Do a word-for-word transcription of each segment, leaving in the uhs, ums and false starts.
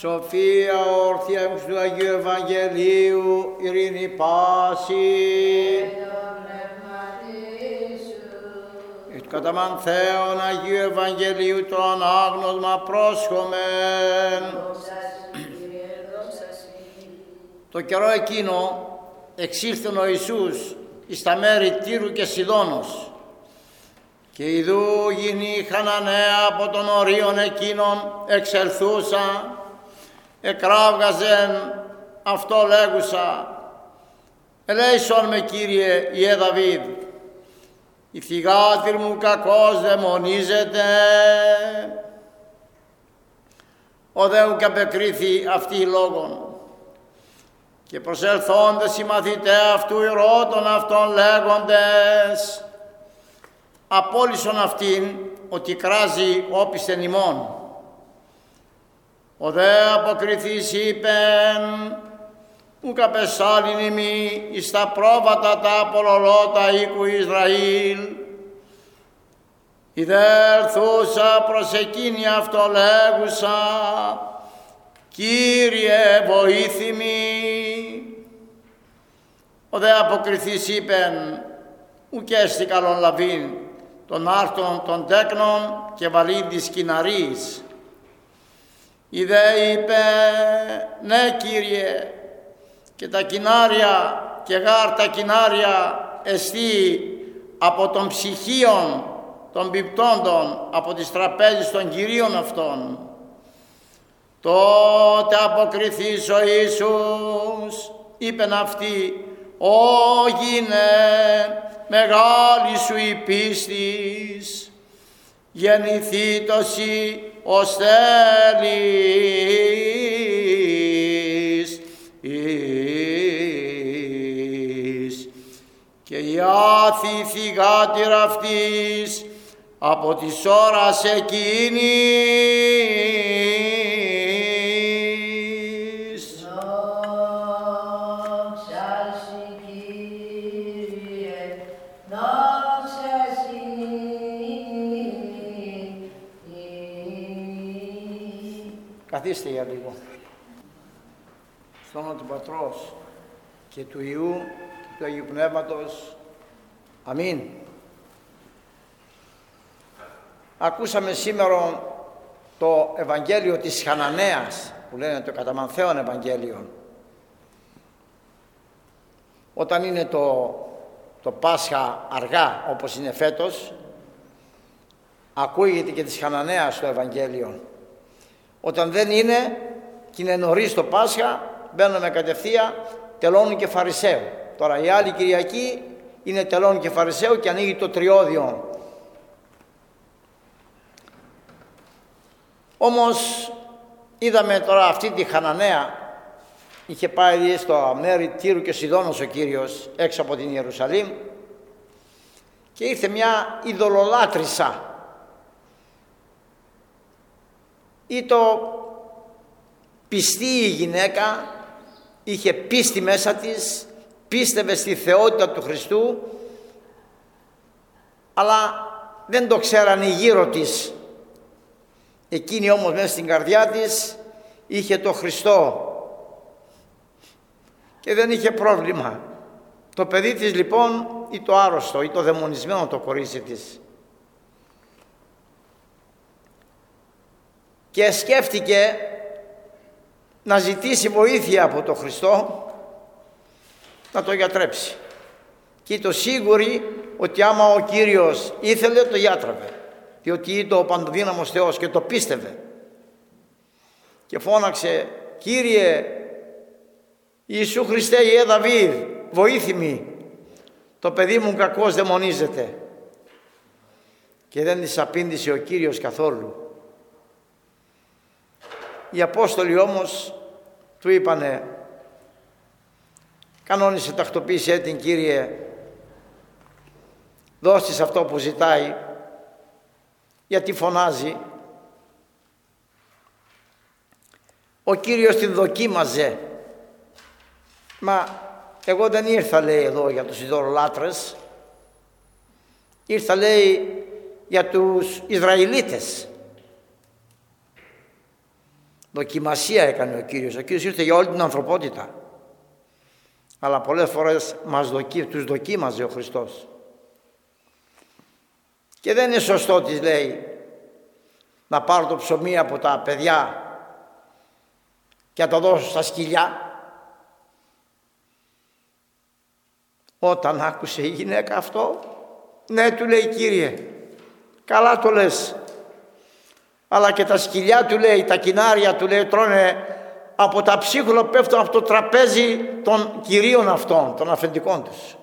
Σοφία όρθια του Αγίου Ευαγγελίου, ειρήνη πάση. Εις κατά μανθέων Αγίου Ευαγγελίου το ανάγνωσμα πρόσχομεν. Το καιρό εκείνο εξήλθεν ο Ιησούς εις τα μέρη Τύρου και Σιδώνος, και ιδού γινή Χαναναία από των ορίων εκείνων εξελθούσα, εκράβγαζεν αυτό λέγουσα, ελέησον με Κύριε Ιε Δαβίδ, η θυγάτηρ μου κακώς δαιμονίζεται. Ο δε ουκ απεκρίθη αυτή λόγων, και προσελθόντες οι μαθηταί αυτού ηρώτων αυτών λέγοντες, απόλυσον αυτήν ότι κράζει όπισθεν ημών. Ο δε αποκριθής είπεν, ουκ απεσάλην ημί εις τα πρόβατα τα απολολώτα οίκου Ισραήλ. Η δε ερθούσα προς εκείνη αυτό λέγουσα, Κύριε βοήθημι. Ο δε αποκριθής είπεν, ουκ έστι καλόν λαβήν των άρτων των τέκνων και βαλήν της κοιναρής. Η δε είπε, ναι Κύριε, και τα κοινάρια και γάρ τα κοινάρια εστί από των ψυχίων των πιπτόντων από τις τραπέζεις των κυρίων αυτών. Τότε αποκριθείς ο Ιησούς, είπεν αυτή, «Ω γίνε, μεγάλη σου η πίστης, γεννηθήτωσι ως θέλεις εις». Και η άθη θυγάτηρ αυτής από της ώρας εκείνης. Δόξα σοι, Κύριε, δόξα σοι. Καθίστε για λίγο. Στο όνομα του Πατρός και του Υιού και του Αγίου Πνεύματος. Αμήν. Ακούσαμε σήμερα το Ευαγγέλιο της Χαναναίας, που λένε το κατά Μανθαίον Ευαγγέλιο. Όταν είναι το, το Πάσχα αργά, όπως είναι φέτος, ακούγεται και της Χαναναίας το Ευαγγέλιο. Όταν δεν είναι και είναι νωρίς το Πάσχα, μπαίνουμε κατευθείαν τελώνου και Φαρισαίου. Τώρα η άλλη Κυριακή είναι τελώνου και Φαρισαίου και ανοίγει το τριώδιο. Όμως είδαμε τώρα αυτή τη Χαναναία, είχε πάει στο μέρη Τύρου και Σιδώνος ο Κύριος έξω από την Ιερουσαλήμ, και ήρθε μια ειδωλολάτρησα, ή το πιστή η γυναίκα, είχε πίστη μέσα της, πίστευε στη θεότητα του Χριστού, αλλά δεν το ξέρανε γύρω της. Εκείνη όμως μέσα στην καρδιά της είχε το Χριστό και δεν είχε πρόβλημα. Το παιδί της λοιπόν ή το άρρωστο ή το δαιμονισμένο το κορίτσι της. Και σκέφτηκε να ζητήσει βοήθεια από τον Χριστό να το γιατρέψει. Και ήταν σίγουρη ότι άμα ο Κύριος ήθελε το γιατρεύε, διότι ήταν ο παντοδύναμος Θεός και το πίστευε. Και φώναξε, Κύριε Ιησού Χριστέ Ιε Δαβίδ, βοήθημι, το παιδί μου κακώς δαιμονίζεται. Και δεν της απήντησε ο Κύριος καθόλου. Οι Απόστολοι όμως του είπανε, κανόνισε τακτοποίησέ την Κύριε, δώσ' της αυτό που ζητάει, γιατί φωνάζει. Ο Κύριος την δοκίμαζε. Μα εγώ δεν ήρθα, λέει, εδώ για τους ειδωλολάτρες, ήρθα, λέει, για τους Ισραηλίτες. Δοκιμασία έκανε ο Κύριος. Ο Κύριος ήρθε για όλη την ανθρωπότητα. Αλλά πολλές φορές μας δοκί, τους δοκίμαζε ο Χριστός. Και δεν είναι σωστό, της λέει, να πάρω το ψωμί από τα παιδιά και να το δώσω στα σκυλιά. Όταν άκουσε η γυναίκα αυτό, ναι, του λέει, Κύριε, καλά το λες, αλλά και τα σκυλιά, του λέει, τα κοινάρια, του λέει, τρώνε από τα ψίχουλα που πέφτουν από το τραπέζι των κυρίων αυτών, των αφεντικών τους.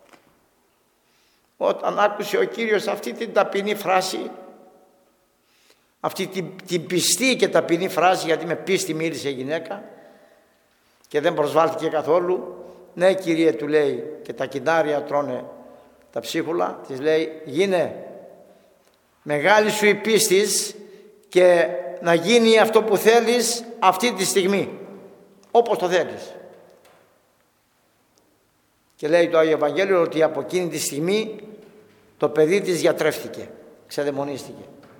Όταν άκουσε ο Κύριος αυτή την ταπεινή φράση, αυτή την, την πιστή και ταπεινή φράση, γιατί με πίστη μίλησε η γυναίκα και δεν προσβάλθηκε καθόλου, ναι, Κύριε, του λέει, και τα κοινάρια τρώνε τα ψίχουλα, της λέει, γίνε μεγάλη σου η πίστης και να γίνει αυτό που θέλεις αυτή τη στιγμή, όπως το θέλεις. Και λέει το Άγιο Ευαγγέλιο ότι από εκείνη τη στιγμή το παιδί της γιατρεύτηκε, ξεδαιμονίστηκε.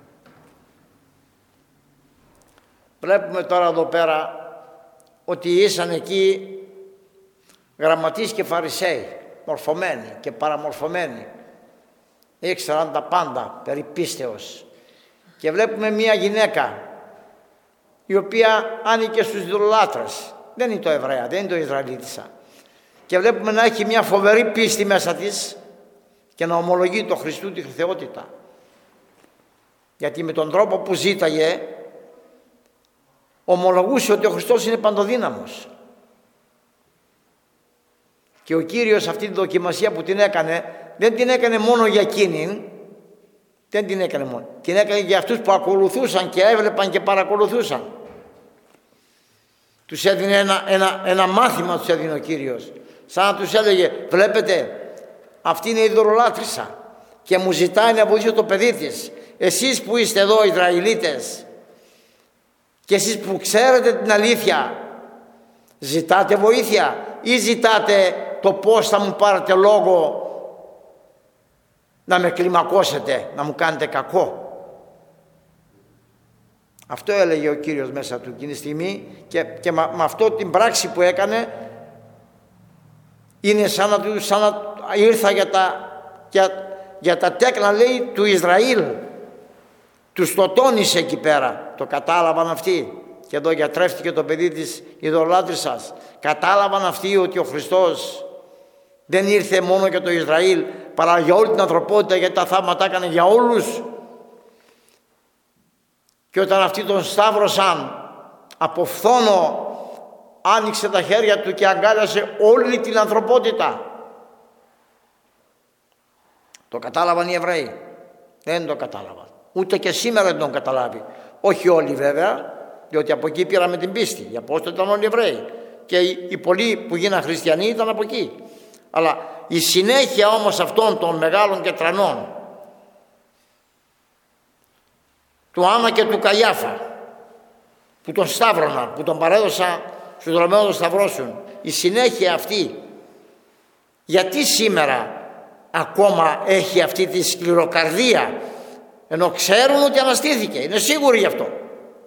Βλέπουμε τώρα εδώ πέρα ότι ήσαν εκεί γραμματείς και φαρισαίοι, μορφωμένοι και παραμορφωμένοι, ήξεραν τα πάντα περί πίστεως. Και βλέπουμε μια γυναίκα η οποία άνοικε στους ιδωλολάτρες, δεν είναι το Εβραία, δεν είναι το Ισραηλίτισσα, και βλέπουμε να έχει μια φοβερή πίστη μέσα της και να ομολογεί το Χριστού τη θεότητα, γιατί με τον τρόπο που ζήταγε ομολογούσε ότι ο Χριστός είναι παντοδύναμος. Και ο Κύριος αυτή τη δοκιμασία που την έκανε, δεν την έκανε μόνο για εκείνην, δεν την έκανε μόνο, την έκανε για αυτούς που ακολουθούσαν και έβλεπαν και παρακολουθούσαν. Τους έδινε ένα, ένα, ένα μάθημα, τους έδινε ο Κύριος, σαν να τους έλεγε, βλέπετε, αυτή είναι η ειδωλολάτρησα και μου ζητάει να βοηθήσω το παιδί της. Εσείς που είστε εδώ Ισραηλίτες και εσείς που ξέρετε την αλήθεια, ζητάτε βοήθεια ή ζητάτε το πώς θα μου πάρετε λόγο να με κλιμακώσετε, να μου κάνετε κακό? Αυτό έλεγε ο Κύριος μέσα του εκείνη τη στιγμή και, και με, με αυτό την πράξη που έκανε είναι σαν να, σαν να ήρθα για τα, για, για τα τέκνα, λέει, του Ισραήλ. Τους το τόνισε εκεί πέρα, το κατάλαβαν αυτοί. Και εδώ γιατρεύτηκε το παιδί της ειδωλάτρισσας. Κατάλαβαν αυτοί ότι ο Χριστός δεν ήρθε μόνο για το Ισραήλ, παρά για όλη την ανθρωπότητα, γιατί τα θαύματα έκανε για όλους. Και όταν αυτοί τον σταύρωσαν, από φθόνο άνοιξε τα χέρια του και αγκάλιασε όλη την ανθρωπότητα. Το κατάλαβαν οι Εβραίοι? Δεν το κατάλαβαν. Ούτε και σήμερα δεν τον καταλάβει. Όχι όλοι βέβαια, διότι από εκεί πήραμε την πίστη. Οι Απόστολοι ήταν όλοι Εβραίοι και οι πολλοί που γίναν χριστιανοί ήταν από εκεί. Αλλά η συνέχεια όμως αυτών των μεγάλων και τρανών, του Άννα και του Καϊάφα, που τον σταύρωναν, που τον παρέδωσαν στους δρομέους να τον σταυρώσουν, η συνέχεια αυτή, γιατί σήμερα ακόμα έχει αυτή τη σκληροκαρδία, ενώ ξέρουν ότι αναστήθηκε, είναι σίγουροι γι' αυτό?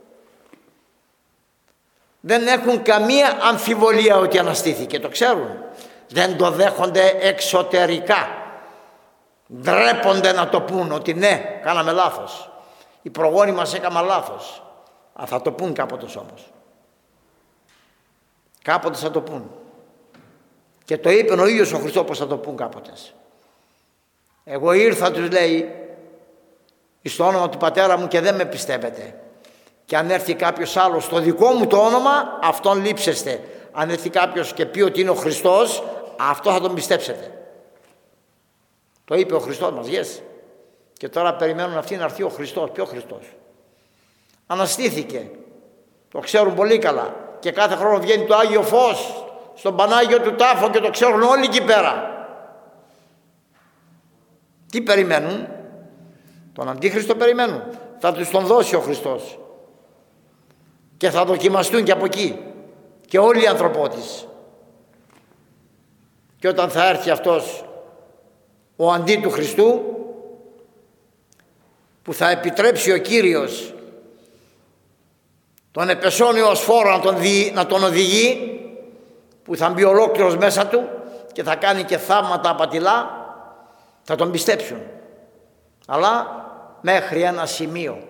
Δεν έχουν καμία αμφιβολία ότι αναστήθηκε, το ξέρουν. Δεν το δέχονται εξωτερικά. Ντρέπονται να το πούν ότι ναι, κάναμε λάθος. Οι προγόνοι μας έκαναν λάθος. Α, θα το πούν κάποτε όμως. Κάποτε θα το πούν. Και το είπε ο ίδιος ο Χριστός πως θα το πούν κάποτε. Εγώ ήρθα, τους λέει, στο όνομα του Πατέρα μου και δεν με πιστεύετε. Και αν έρθει κάποιος άλλος στο δικό μου το όνομα, αυτόν λείψεστε. Αν έρθει κάποιος και πει ότι είναι ο Χριστός, αυτό θα τον πιστέψετε. Το είπε ο Χριστός μας, yes. Και τώρα περιμένουν αυτοί να έρθει ο Χριστός. Ποιο Χριστός? Αναστήθηκε. Το ξέρουν πολύ καλά. Και κάθε χρόνο βγαίνει το Άγιο Φως στον Πανάγιο του τάφο και το ξέρουν όλοι εκεί πέρα. Τι περιμένουν? Τον Αντίχριστο περιμένουν. Θα τους τον δώσει ο Χριστός. Και θα δοκιμαστούν και από εκεί. Και όλη η ανθρωπότης. Και όταν θα έρθει αυτός ο αντί του Χριστού, που θα επιτρέψει ο Κύριος τον επεσόνιο σφόρο να τον, δι, να τον οδηγεί, που θα μπει ολόκληρος μέσα του και θα κάνει και θαύματα απατηλά, θα τον πιστέψουν. Αλλά μέχρι ένα σημείο.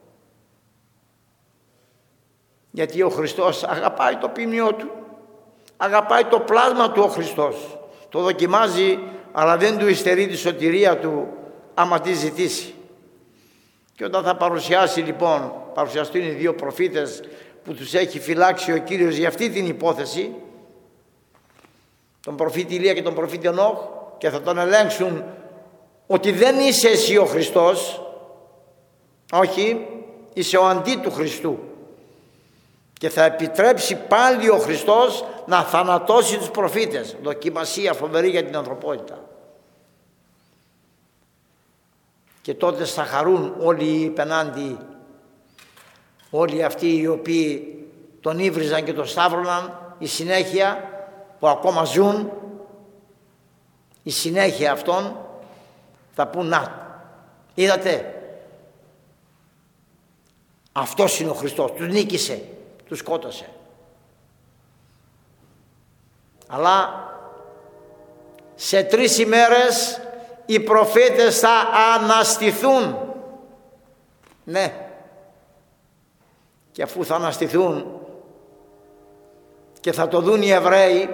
Γιατί ο Χριστός αγαπάει το ποιμνιό του, αγαπάει το πλάσμα του ο Χριστός. Το δοκιμάζει, αλλά δεν του υστερεί τη σωτηρία του άμα τη ζητήσει. Και όταν θα παρουσιάσει λοιπόν, παρουσιαστούν οι δύο προφήτες που τους έχει φυλάξει ο Κύριος για αυτή την υπόθεση, τον προφήτη Ηλία και τον προφήτη Ενώχ, και θα τον ελέγξουν ότι δεν είσαι εσύ ο Χριστός, όχι, είσαι ο αντί του Χριστού, και θα επιτρέψει πάλι ο Χριστός να θανατώσει τους προφήτες. Δοκιμασία φοβερή για την ανθρωπότητα. Και τότε θα χαρούν όλοι οι πενάντιοι, όλοι αυτοί οι οποίοι τον ύβριζαν και τον σταύρωναν, η συνέχεια που ακόμα ζουν, η συνέχεια αυτών θα πούν, να, είδατε, αυτός είναι ο Χριστός, τους νίκησε, τους σκότωσε. Αλλά σε τρεις ημέρες οι προφήτες θα αναστηθούν. Ναι. Και αφού θα αναστηθούν και θα το δουν οι Εβραίοι,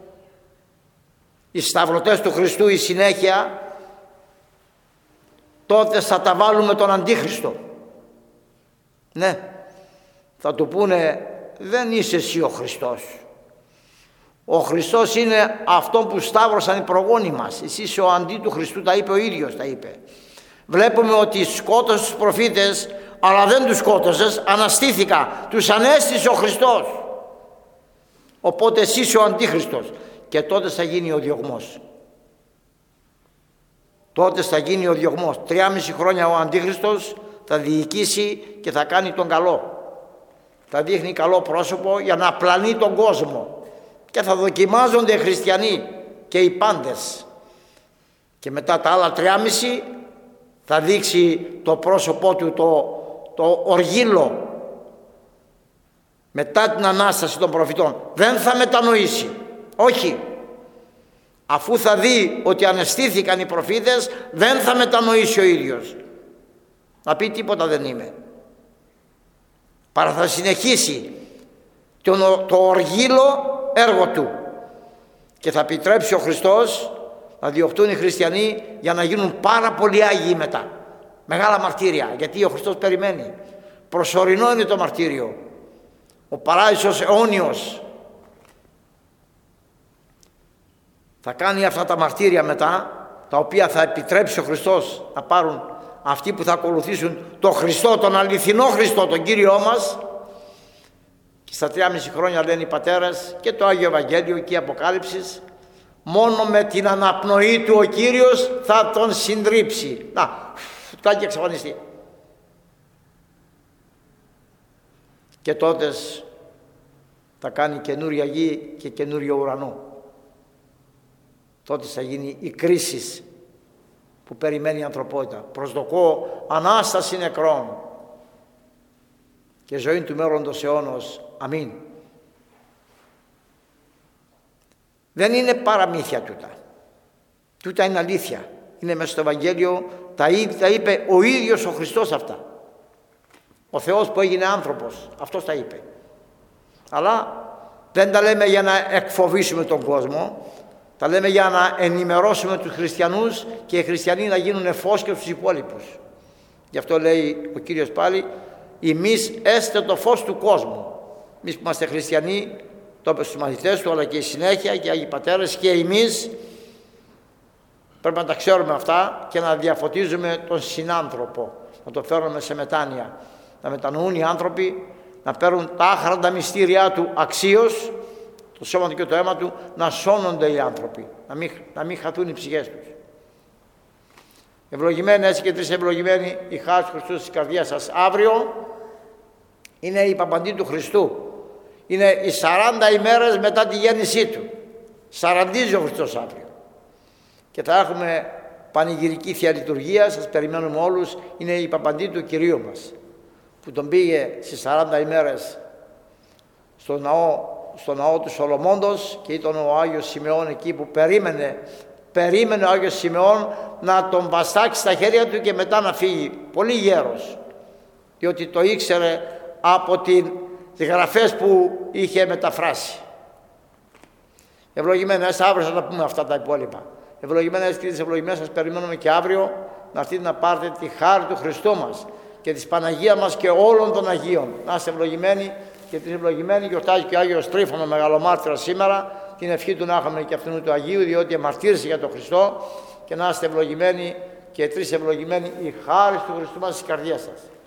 οι σταυρωτές του Χριστού, η συνέχεια, τότε θα τα βάλουμε τον Αντίχριστο. Ναι. Θα του πούνε, δεν είσαι εσύ ο Χριστός. Ο Χριστός είναι αυτό που σταύρωσαν οι προγόνοι μας. Εσύ είσαι ο αντί του Χριστού, τα είπε ο ίδιος, τα είπε. Βλέπουμε ότι σκότωσε τους προφήτες, αλλά δεν τους σκότωσες, αναστήθηκα, τους ανέστησε ο Χριστός. Οπότε εσύ είσαι ο Αντίχριστος. Και τότε θα γίνει ο διωγμός. Τότε θα γίνει ο διωγμός. Τριάμιση χρόνια ο Αντίχριστος θα διοικήσει και θα κάνει τον καλό. Θα δείχνει καλό πρόσωπο για να πλανεί τον κόσμο. Και θα δοκιμάζονται οι χριστιανοί και οι πάντες. Και μετά τα άλλα τριάμιση θα δείξει το πρόσωπό του, το, το οργύλο. Μετά την Ανάσταση των προφητών. Δεν θα μετανοήσει. Όχι. Αφού θα δει ότι αναισθήθηκαν οι προφήτες, δεν θα μετανοήσει ο ίδιος. Να πει τίποτα δεν είμαι. Παρά θα συνεχίσει το, το οργύλο έργο του. Και θα επιτρέψει ο Χριστός να διωχτούν οι χριστιανοί για να γίνουν πάρα πολύ άγιοι μετά. Μεγάλα μαρτύρια. Γιατί ο Χριστός περιμένει. Προσωρινό είναι το μαρτύριο. Ο παράδεισος αιώνιος. Θα κάνει αυτά τα μαρτύρια μετά, τα οποία θα επιτρέψει ο Χριστός να πάρουν αυτοί που θα ακολουθήσουν τον Χριστό, τον αληθινό Χριστό, τον Κύριό μας. Και στα τρία μισή χρόνια λένε οι πατέρες και το Άγιο Ευαγγέλιο και η Αποκάλυψη, μόνο με την αναπνοή του ο Κύριος θα τον συντρίψει. Να, κάνει και εξαφανιστεί. Και τότε θα κάνει καινούρια γη και καινούριο ουρανό. Τότε θα γίνει η κρίση που περιμένει η ανθρωπότητα. Προσδοκώ Ανάσταση νεκρών και ζωή του μέλλοντος αιώνος. Αμήν. Δεν είναι παραμύθια τούτα. Τούτα είναι αλήθεια. Είναι μέσα στο Ευαγγέλιο, τα είπε, τα είπε ο ίδιος ο Χριστός αυτά. Ο Θεός που έγινε άνθρωπος, αυτός τα είπε. Αλλά δεν τα λέμε για να εκφοβήσουμε τον κόσμο, τα λέμε για να ενημερώσουμε τους χριστιανούς και οι χριστιανοί να γίνουν φως και στους υπόλοιπους. Γι' αυτό λέει ο Κύριος πάλι, εμείς έστε το φως του κόσμου. Εμείς που είμαστε χριστιανοί, το είπε στους μαθητές του, αλλά και η συνέχεια και οι Άγιοι Πατέρες και εμείς πρέπει να τα ξέρουμε αυτά και να διαφωτίζουμε τον συνάνθρωπο, να το φέρουμε σε μετάνοια, να μετανοούν οι άνθρωποι, να παίρνουν τα άχραντα μυστήριά του αξίως, το σώμα του και το αίμα του, να σώνονται οι άνθρωποι, να μην, να μην χαθούν οι ψυχές τους. Ευλογημένοι, έτσι και τρεις ευλογημένοι, η χάρη του Χριστού στην καρδιά σας. Αύριο είναι η Παπαντή του Χριστού. Είναι οι σαράντα ημέρες μετά τη γέννησή του. Σαραντίζει ο Χριστός αύριο. Και θα έχουμε πανηγυρική Θεία Λειτουργία, σας περιμένουμε όλους. Είναι η Παπαντή του Κυρίου μας, που τον πήγε στις σαράντα ημέρες στο ναό, στο ναό του Σολομώντος, και ήταν ο Άγιος Σιμεών εκεί που περίμενε, περίμενε ο Άγιος Σιμεών να τον βαστάξει στα χέρια του και μετά να φύγει. Πολύ γέρος, διότι το ήξερε από τις γραφές που είχε μεταφράσει. Ευλογημένα είστε, αύριο θα τα πούμε αυτά τα υπόλοιπα. Ευλογημένα είστε, κύριε, ευλογημένα σας περιμένουμε και αύριο να έρθετε να πάρετε τη χάρη του Χριστού μας και της Παναγίας μας και όλων των Αγίων. Να είστε ευλογημένοι και την ευλογημένη γιορτάζει και ο Άγιος Τρίφωνο, μεγαλομάρτυρα σήμερα. Την ευχή του να έχουμε και αυτού του Αγίου, διότι εμαρτύρησε για τον Χριστό. Και να είστε ευλογημένοι και τρεις ευλογημένοι η χάρη του Χριστού μας στις καρδιές σας.